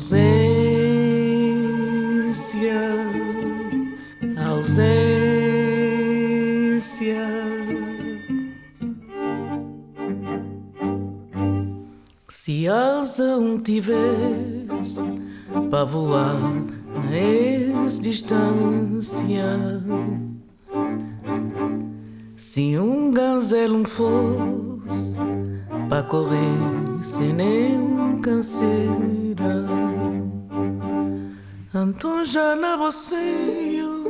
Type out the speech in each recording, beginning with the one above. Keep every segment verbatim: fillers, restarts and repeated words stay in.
Ausência, ausência. Se asa um tivesse para voar na ex-distância, se um gazelo fosse para correr sem nenhum canseira, então já na boceio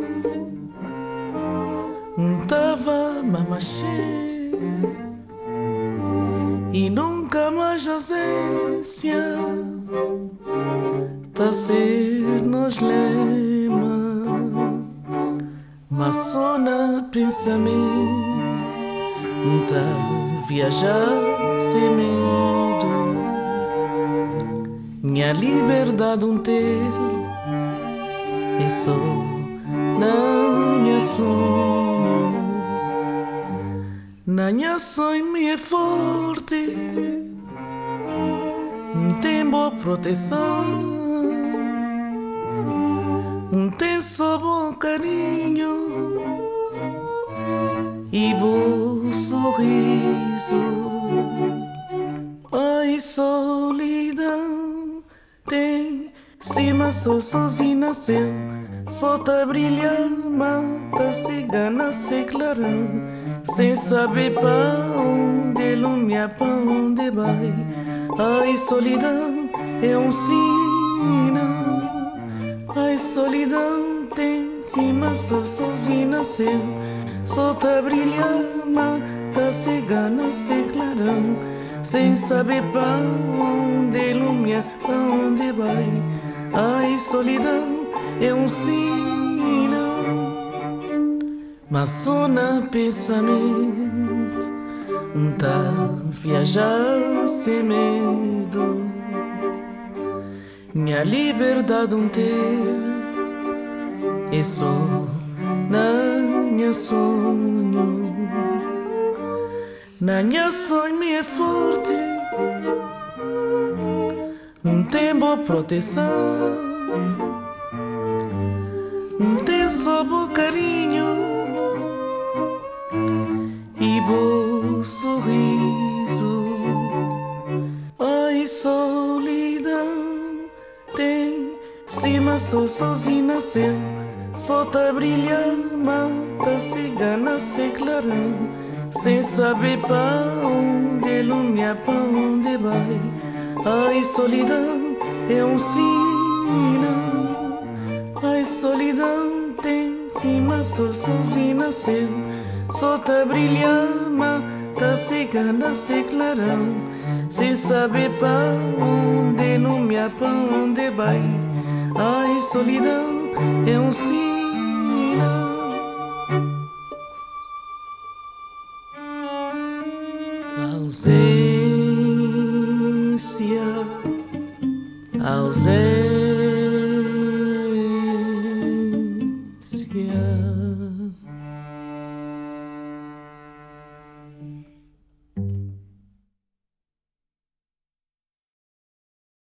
não tava mamachê e nunca mais ausência tá ser nos lema, mas só na pensamento tá viajar sem medo. Minha liberdade um ter é só na minha sonho. Na minha sonho me é forte, não tem boa proteção, não tem só bom carinho e bom sorriso. Ai, solidão tem cima, só sozinho nasceu, só tá brilhando, mata cigana, se clarão, sem saber pra onde lumia, pra onde vai. Ai, solidão é um sinal. Ai, solidão tem cima, só sozinho nasceu, só tá brilhando, mata cigana, se clarão, sem saber pra onde lumia, pra onde vai. Ai, solidão é um sinal, mas só na pensamento não tá viajar sem medo. Minha liberdade um ter é só na minha sonho. Na minha sonho me é forte, não tem boa proteção, não tem só bom carinho e bom sorriso. Ai, solidão tem cima, só sozinho nasceu, só tá brilhando, mata cigana, se clarão, sem saber pra onde lumia, pra onde vai. Ai, solidão é um sinal. Ai, solidão tem cima, só sozinho nasceu, só tá brilhando, mata cigana, se clarão, sem saber pra onde lumia, pra onde vai. Ai, solidão é um sinal.